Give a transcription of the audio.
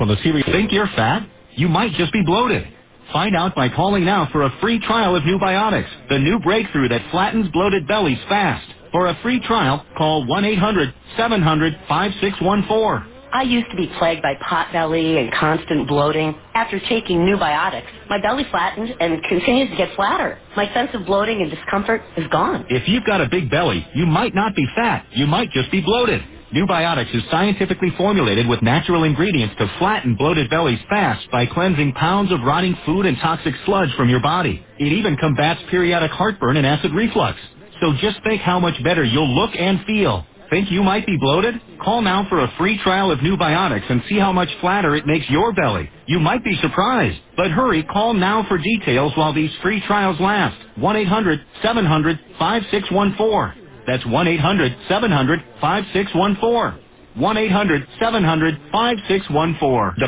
On the series, think you're fat? You might just be bloated. Find out by calling now for a free trial of New Biotics, the new breakthrough that flattens bloated bellies fast. For a free trial, call 1-800-700-5614. I used to be plagued by pot belly and constant bloating. After taking New Biotics, my belly flattened and continues to get flatter. My sense of bloating and discomfort is gone. If you've got a big belly, you might not be fat. You might just be bloated. New Biotics is scientifically formulated with natural ingredients to flatten bloated bellies fast by cleansing pounds of rotting food and toxic sludge from your body. It even combats periodic heartburn and acid reflux. So just think how much better you'll look and feel. Think you might be bloated? Call now for a free trial of New Biotics and see how much flatter it makes your belly. You might be surprised. But hurry, call now for details while these free trials last. 1-800-700-5614. That's 1-800-700-5614. 1-800-700-5614.